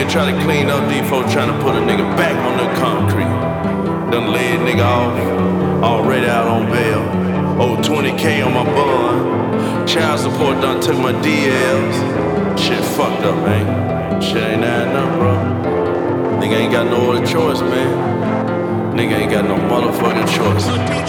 try to clean up, these folks trying to put a nigga back on the concrete. Done laid nigga off, already out on bail. Owe 20K on my bond. Child support done took my DLs. Shit fucked up, man. Shit ain't adding up, bro. Nigga ain't got no other choice, man. Nigga ain't got no motherfucking choice.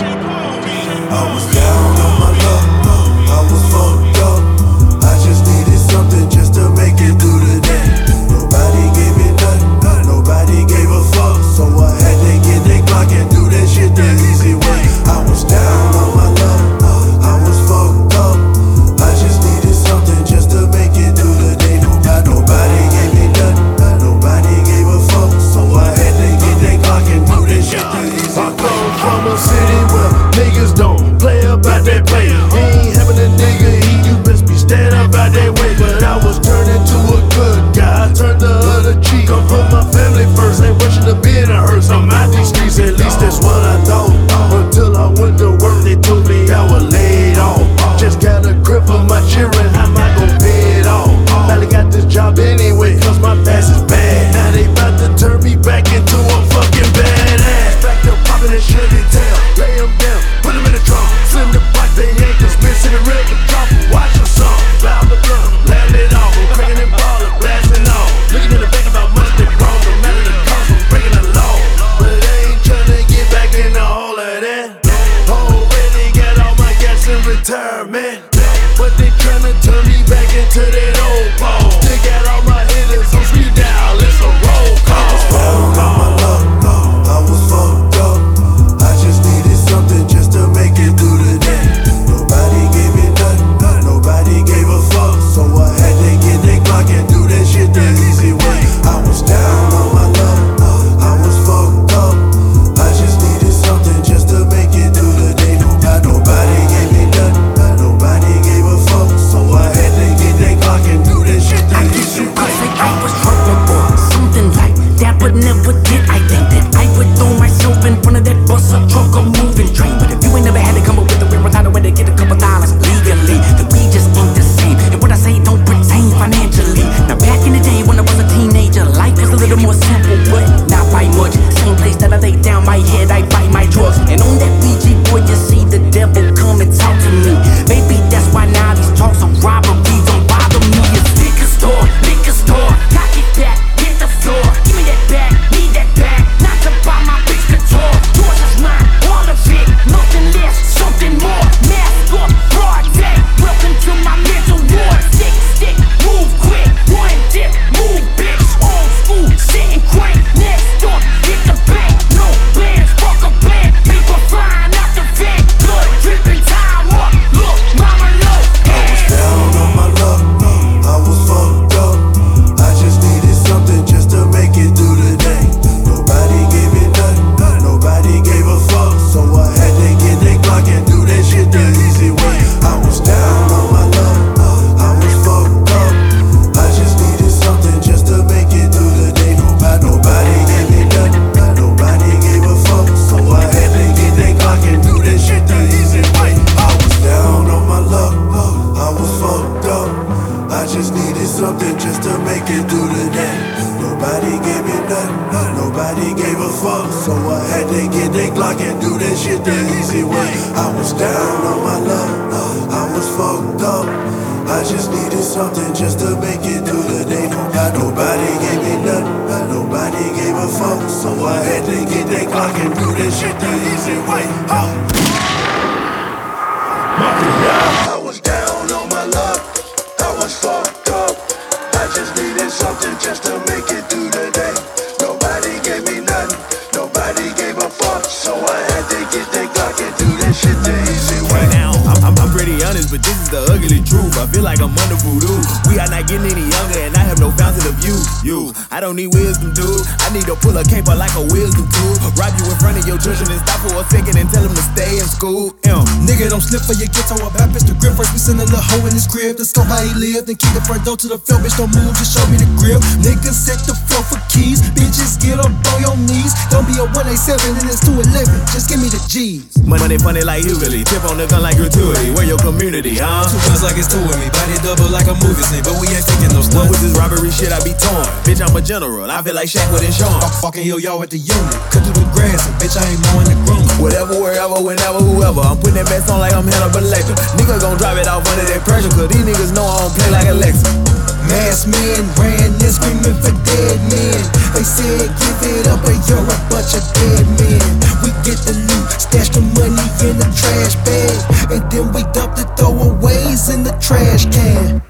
I was down on my luck, I was fucked up. I just needed something just to make it through the day. Nobody gave me nothing, nobody gave a fuck. So I had to get that clock and do that shit the easy way. I was down on my luck, I was fucked up. I just needed something just to make it through the day. Nobody gave me nothing, nobody gave a fuck. So I had to get that clock and do that shit the easy way. I come from a city where niggas don't play about that play. He ain't having a nigga eat, you best be stand up out that way. But I was turning to a good guy, I turned the other cheek. I put my family first, ain't rushing to be in a hearse. I'm out these streets, at least that's what I thought. Until I went to work, they told me I was laid off. Just got a grip for my children, how am I gon' pay it off? Finally got this job anyway, cause my past is bad. Now they bout to turn me back into a fucking badass. Back to poppin' and shutting tail, lay them down, put them in the trunk. Slim the box, they ain't just missing the real drop. Watch your song, loud the blunt, land it off. I'm cracking and ballin', blasting off. Looking in the back about much they wrong, no matter the cost, I'm breaking the law. But they ain't tryna get back in the hole of that. Already got all my gas in retirement, but they tryna turn me back into that old ball. They got all my hitters on speed dial, it's a roll call. I was down on my luck, I was fucked up. I just needed something just to make it through the day. Nobody gave me nothing, nobody gave a fuck. So I had to get that clock and do that shit the easy way. I was down on my luck, I was fucked up. I just needed something just to make it through the day. Nobody gave me nothing, nobody gave a fuck. So I had to get that clock and do that shit the easy way. I was hurting for something like that, but never did I think that I would throw myself in front of that bus or truck or moving train. But if you ain't never had to come up with a way without a way to get a couple dollars legally, then we just ain't the same. And what I say don't pertain financially. Now back in the day when I was a teenager, life was a little more simple, but not by much. Same place that I lay down my head, I bite my drugs. And on that Ouija board you see the devil come and talk to me. Maybe that's why now these talks of robbery don't bother me. It's liquor store, knock it back, hit the floor. Give me that bag, need that bag, not to buy my bitch couture. Yours is mine, all of it, nothing less, something more. Mask up, broad day, welcome to my mental ward. Stick, move quick, one dip, move bitch. Old school, sitting quick, next door, hit the bank. No plans, fuck a plan, people flying out the vent. Blood dripping, time up, look, mama look. I was down on my luck, I was fucked up. I just needed something just to make it through the day. Nobody gave me nothing, nobody gave a fuck. So I had to get that clock and do that shit the easy way. I was down on my luck, I was fucked up. I just needed something just to make it through the day. Nobody gave me nothing, nobody gave a fuck. So I had to get that clock and do that shit the easy way. I was down on my luck, I was fucked up. I just needed something just to make it through the day. Nobody gave me nothing, nobody gave a fuck. So I had to get that clock and do that shit the easy way. I was down on my luck, I was fucked up. I just needed something just to make it through the day. Nobody gave me nothing, nobody gave a fuck. So I had to get that clock and do that shit the easy way. I was down on my luck, I was fucked up. I just needed something just to make it through the day. Nobody gave me nothing, nobody gave a fuck. So I had to get that clock and do that shit the easy way. Right now, I'm pretty honest, but this is the ugly truth. I feel like I'm under voodoo. We are not getting any younger, and I have no fountain of youth. I don't need wisdom, dude. I need to pull a caper like a wisdom tool. Rob you in front of your children and stop for a second and tell them to stay in school. Nigga, don't slip for your ghetto or Baptist the grip. First we send a little hoe in his crib to show how he lived. Then keep the front door to the field, bitch, don't move, just show me the grip. Niggas set the floor for keys, bitches get up on your knees. Don't be a 187 and it's 211, just give me the G's. Money funny like hillbilly, tip on the gun like gratuity. Where your community? huh? Two guns like it's two of me, body double like a movie scene, but we ain't faking no What stunts. with this robbery shit, I be torn. Bitch, I'm a general, I feel like Shaq with insurance. I'm fucking y'all at the unit, cut through the grass, and bitch, I ain't mowing the groom. Whatever, wherever, whenever, whoever. I'm putting that mess on like I'm Hannibal Lecter. Nigga gon' drop it off under that pressure, cause these niggas know I don't play like Alexa. Masked men ran and screaming for dead men. They said give it up or you're a bunch of dead men. We get the loot, stash the money in the trash bag, and then we dump the throwaways in the trash can.